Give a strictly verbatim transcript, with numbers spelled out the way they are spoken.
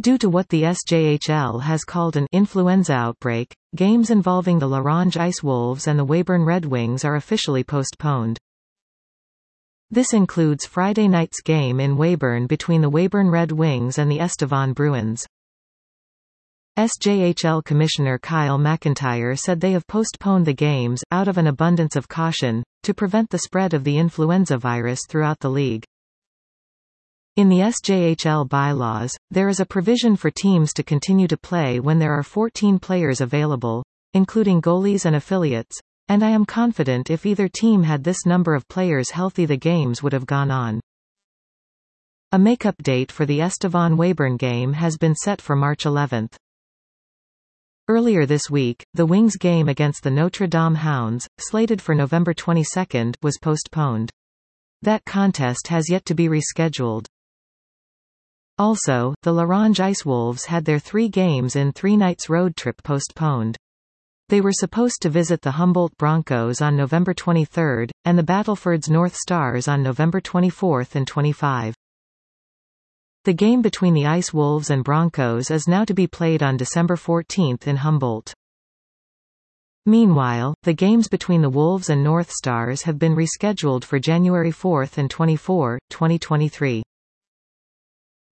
Due to what the S J H L has called an influenza outbreak, games involving the L'Orange Ice Wolves and the Weyburn Red Wings are officially postponed. This includes Friday night's game in Weyburn between the Weyburn Red Wings and the Estevan Bruins. S J H L Commissioner Kyle McIntyre said they have postponed the games, out of an abundance of caution, to prevent the spread of the influenza virus throughout the league. In the S J H L bylaws, there is a provision for teams to continue to play when there are fourteen players available, including goalies and affiliates, and I am confident if either team had this number of players healthy the games would have gone on. A makeup date for the Estevan Weyburn game has been set for March eleventh. Earlier this week, the Wings game against the Notre Dame Hounds, slated for November twenty-second, was postponed. That contest has yet to be rescheduled. Also, the L'Orange Ice Wolves had their three games in three nights road trip postponed. They were supposed to visit the Humboldt Broncos on November twenty-third, and the Battlefords North Stars on November twenty-fourth and twenty-fifth. The game between the Ice Wolves and Broncos is now to be played on December fourteenth in Humboldt. Meanwhile, the games between the Wolves and North Stars have been rescheduled for January fourth and twenty-fourth, twenty twenty-three.